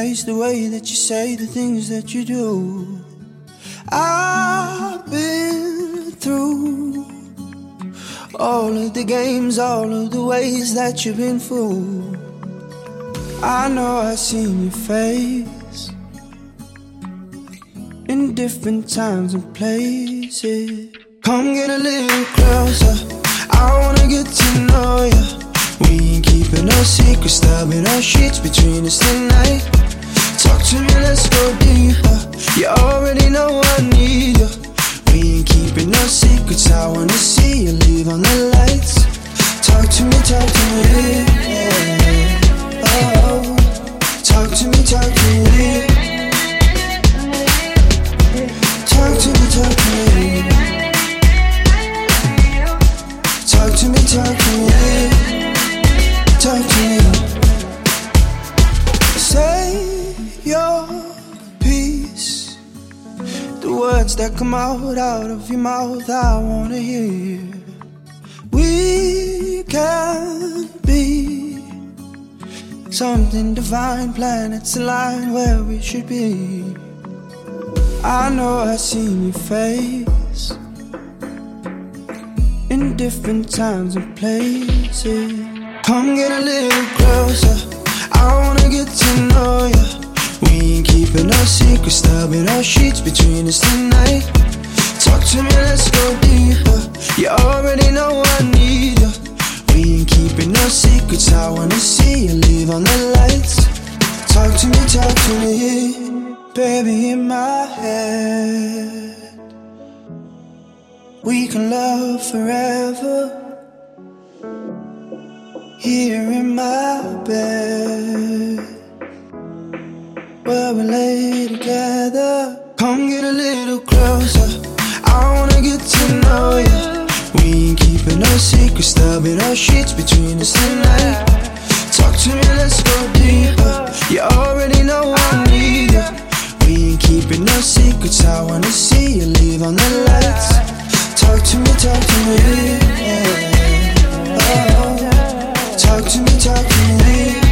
face, the way that you say the things that you do. I've been through all of the games, all of the ways that you've been fooled. I know I've seen your face in different times and places. Come get a little closer, I wanna get to know ya. We ain't keeping no secrets, stabbing our sheets between us tonight. Talk to me, let's go deeper. You already know I need you. We ain't keeping no secrets, I wanna see you leave on the lights. Talk to me, yeah. Oh, talk to me, talk to me. Talk to me, talk to me. Talk to me, talk to me. Talk to me. Say your piece. The words that come out of your mouth, I wanna hear. We can be something divine, planets align where we should be. I know I've seen your face in different times and places. Come get a little closer, I wanna get to know ya. We ain't keeping no secrets, stabbing our sheets between us tonight. Talk to me, let's go deeper. You already know I need you. We ain't keeping no secrets, I wanna see you leave on the lights. Talk to me, baby, in my head. We can love forever. Here in my bed, where we lay together. Come get a little closer, I wanna get to know ya. We ain't keeping no secrets, stabbing our sheets between us tonight. Talk to me, let's go deeper. You already know I need you. We ain't keeping no secrets, I wanna see you leave on the lights. Talk to me, yeah. Oh, talk to me,